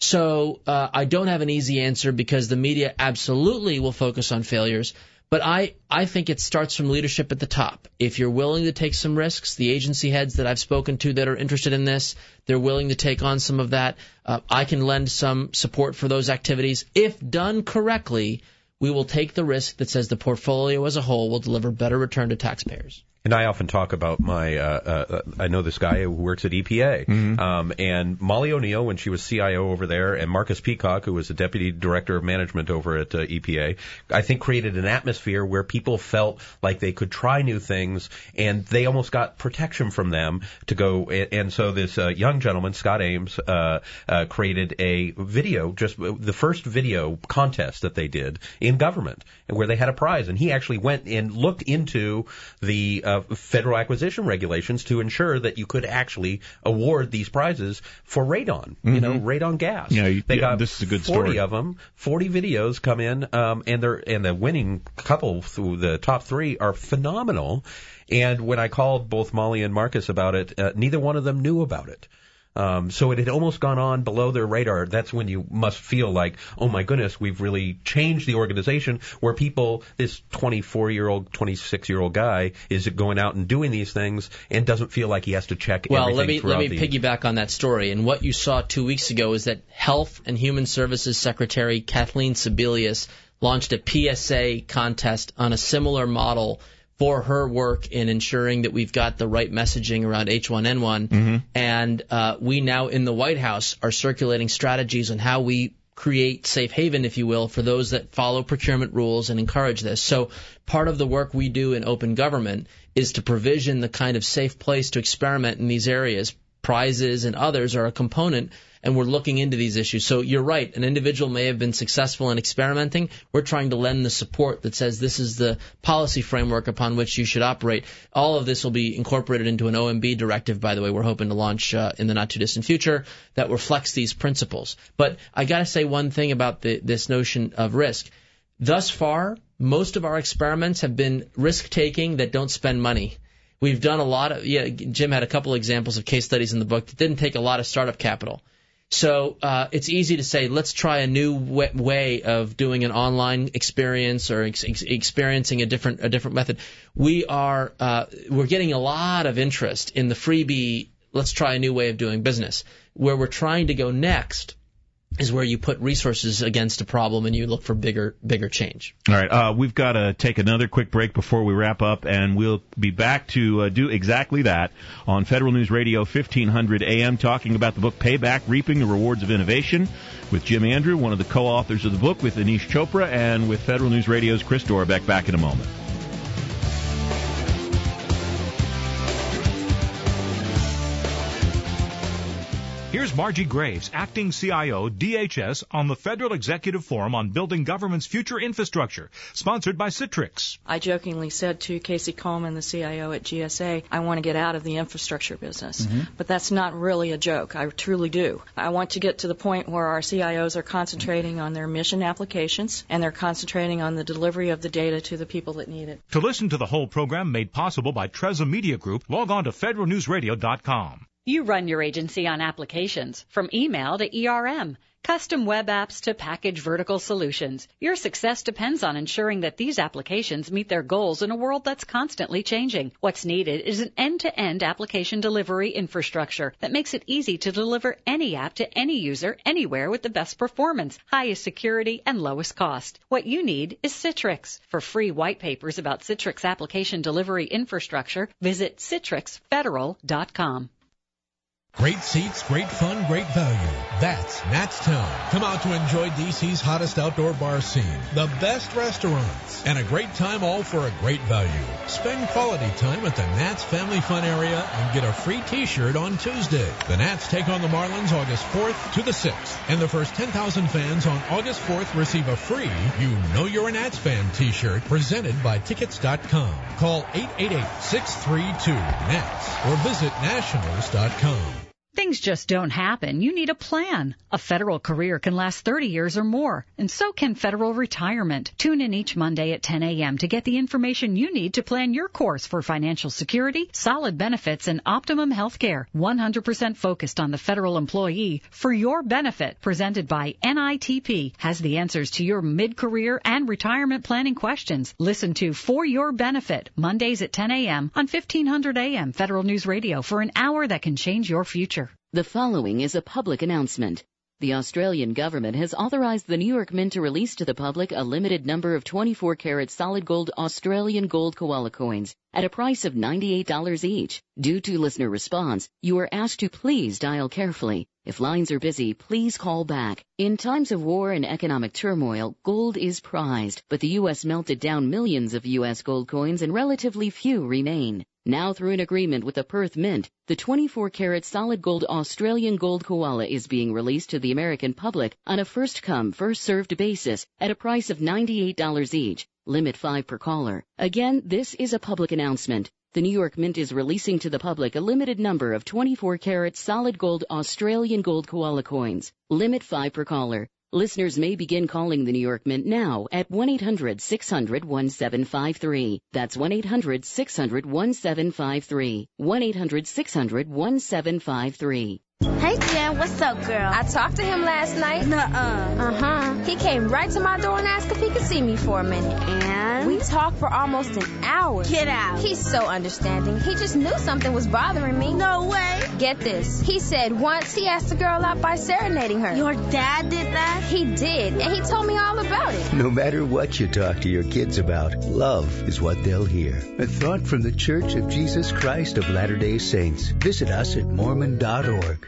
So uh, I don't have an easy answer, because the media absolutely will focus on failures. But I, I think it starts from leadership at the top. If you're willing to take some risks, the agency heads that I've spoken to that are interested in this, they're willing to take on some of that. Uh, I can lend some support for those activities. If done correctly, we will take the risk that says the portfolio as a whole will deliver better return to taxpayers. And I often talk about my, uh, uh, I know this guy who works at E P A, mm-hmm. um, and Molly O'Neill, when she was C I O over there, and Marcus Peacock, who was the Deputy Director of Management over at uh, E P A, I think created an atmosphere where people felt like they could try new things, and they almost got protection from them to go. And, and so this uh, young gentleman, Scott Ames, uh, uh, created a video, just the first video contest that they did in government, and where they had a prize, and he actually went and looked into the uh, federal acquisition regulations to ensure that you could actually award these prizes for radon, mm-hmm. you know, radon gas. Yeah, you, they yeah, got this is a good forty story. of them, forty videos come in, um, and they're and the winning couple through the top three are phenomenal. And when I called both Molly and Marcus about it, uh, neither one of them knew about it. Um, so it had almost gone on below their radar. That's when you must feel like, oh my goodness, we've really changed the organization, where people, this twenty-four-year-old, twenty-six-year-old guy is going out and doing these things and doesn't feel like he has to check well, everything let me throughout let me the... piggyback on that story. And what you saw two weeks ago is that Health and Human Services Secretary Kathleen Sebelius launched a P S A contest on a similar model for her work in ensuring that we've got the right messaging around H one N one. Mm-hmm. And uh, we now in the White House are circulating strategies on how we create safe haven, if you will, for those that follow procurement rules and encourage this. So part of the work we do in open government is to provision the kind of safe place to experiment in these areas. Prizes and others are a component, and we're looking into these issues. So you're right. An individual may have been successful in experimenting. We're trying to lend the support that says this is the policy framework upon which you should operate. All of this will be incorporated into an O M B directive, by the way, we're hoping to launch uh, in the not-too-distant future that reflects these principles. But I got to say one thing about the, this notion of risk. Thus far, most of our experiments have been risk-taking that don't spend money. We've done a lot of, yeah, Jim had a couple examples of case studies in the book that didn't take a lot of startup capital. So uh, it's easy to say, let's try a new w- way of doing an online experience or ex- ex- experiencing a different a different method. We are uh, we're getting a lot of interest in the freebie, let's try a new way of doing business. Where we're trying to go next is where you put resources against a problem and you look for bigger bigger change. All right, uh, we've got to take another quick break before we wrap up, and we'll be back to uh, do exactly that on Federal News Radio fifteen hundred A M, talking about the book Payback, Reaping the Rewards of Innovation, with Jim Andrew, one of the co-authors of the book, with Anish Chopra, and with Federal News Radio's Chris Dorbeck. Back in a moment. Here's Margie Graves, Acting C I O, D H S, on the Federal Executive Forum on Building Government's Future Infrastructure, sponsored by Citrix. I jokingly said to Casey Coleman, the C I O at G S A, I want to get out of the infrastructure business. Mm-hmm. But that's not really a joke. I truly do. I want to get to the point where our C I Os are concentrating on their mission applications and they're concentrating on the delivery of the data to the people that need it. To listen to the whole program made possible by Treza Media Group, log on to federal news radio dot com. You run your agency on applications, from email to E R M, custom web apps to package vertical solutions. Your success depends on ensuring that these applications meet their goals in a world that's constantly changing. What's needed is an end-to-end application delivery infrastructure that makes it easy to deliver any app to any user anywhere with the best performance, highest security, and lowest cost. What you need is Citrix. For free white papers about Citrix application delivery infrastructure, visit citrix federal dot com. Great seats, great fun, great value. That's Nats Town. Come out to enjoy D C's hottest outdoor bar scene, the best restaurants, and a great time all for a great value. Spend quality time at the Nats Family Fun area and get a free t-shirt on Tuesday. The Nats take on the Marlins August fourth to the sixth, and the first ten thousand fans on August fourth receive a free You Know You're a Nats Fan t-shirt presented by tickets dot com. Call eight eight eight, six three two, Nats or visit nationals dot com. Things just don't happen. You need a plan. A federal career can last thirty years or more, and so can federal retirement. Tune in each Monday at ten a.m. to get the information you need to plan your course for financial security, solid benefits, and optimum health care. one hundred percent focused on the federal employee for your benefit. Presented by N I T P has the answers to your mid-career and retirement planning questions. Listen to For Your Benefit, Mondays at ten a.m. on fifteen hundred A M Federal News Radio for an hour that can change your future. The following is a public announcement. The Australian government has authorized the New York Mint to release to the public a limited number of twenty-four karat solid gold Australian gold koala coins at a price of ninety-eight dollars each. Due to listener response, you are asked to please dial carefully. If lines are busy, please call back. In times of war and economic turmoil, gold is prized, but the U S melted down millions of U S gold coins and relatively few remain. Now, through an agreement with the Perth Mint, the twenty-four karat solid gold Australian gold koala is being released to the American public on a first-come, first-served basis at a price of ninety-eight dollars each. Limit five per caller. Again, this is a public announcement. The New York Mint is releasing to the public a limited number of twenty-four karat solid gold Australian gold koala coins. Limit five per caller. Listeners may begin calling the New York Mint now at one eight hundred, six hundred, seventeen five three. That's one eight hundred, six hundred, seventeen five three. one eight hundred, six hundred, seventeen five three. Hey, Jen, what's up, girl? I talked to him last night. Nuh-uh. Uh-huh. He came right to my door and asked if he could see me for a minute. And? We talked for almost an hour. Get out. He's so understanding. He just knew something was bothering me. No way. Get this. He said once he asked the girl out by serenading her. Your dad did that? He did, and he told me all about it. No matter what you talk to your kids about, love is what they'll hear. A thought from the Church of Jesus Christ of Latter-day Saints. Visit us at mormon dot org.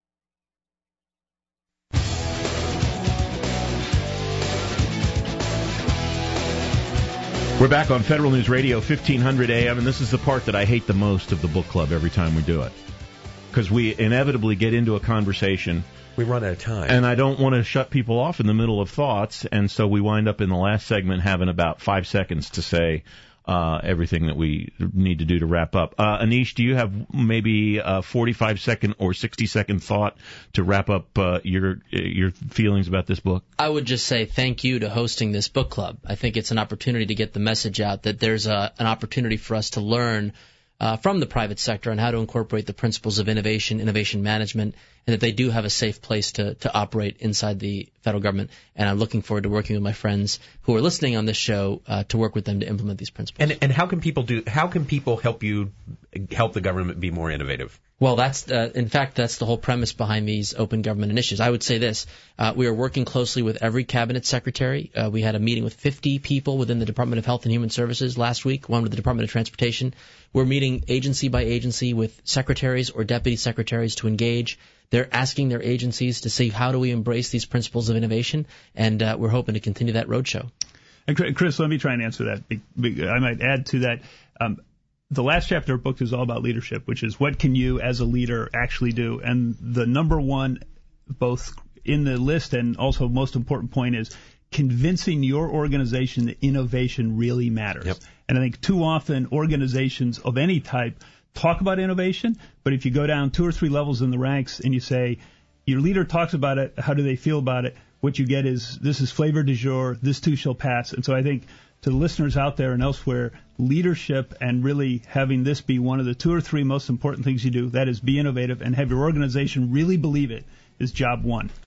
We're back on Federal News Radio, fifteen hundred A M, and this is the part that I hate the most of the book club every time we do it. Because we inevitably get into a conversation. We run out of time. And I don't want to shut people off in the middle of thoughts, and so we wind up in the last segment having about five seconds to say uh, everything that we need to do to wrap up. Uh, Anish, do you have maybe a forty-five second or sixty second thought to wrap up uh, your your feelings about this book? I would just say thank you to hosting this book club. I think it's an opportunity to get the message out that there's a, an opportunity for us to learn Uh, from the private sector on how to incorporate the principles of innovation, innovation management, and that they do have a safe place to, to operate inside the federal government. And I'm looking forward to working with my friends who are listening on this show uh, to work with them to implement these principles. And and how can people do? How can people help you help the government be more innovative? Well, that's uh, in fact that's the whole premise behind these open government initiatives. I would say this: uh, we are working closely with every cabinet secretary. Uh, we had a meeting with fifty people within the Department of Health and Human Services last week, one with the Department of Transportation. We're meeting agency by agency with secretaries or deputy secretaries to engage. They're asking their agencies to see how do we embrace these principles of innovation, and uh, we're hoping to continue that roadshow. And Chris, let me try and answer that. I might add to that. Um, The last chapter of the book is all about leadership, which is what can you as a leader actually do? And the number one, both in the list and also most important point is convincing your organization that innovation really matters. Yep. And I think too often organizations of any type talk about innovation, but if you go down two or three levels in the ranks and you say, your leader talks about it, how do they feel about it? What you get is, this is flavor du jour, this too shall pass. And so I think to the listeners out there and elsewhere, leadership and really having this be one of the two or three most important things you do, that is be innovative and have your organization really believe it, is job one.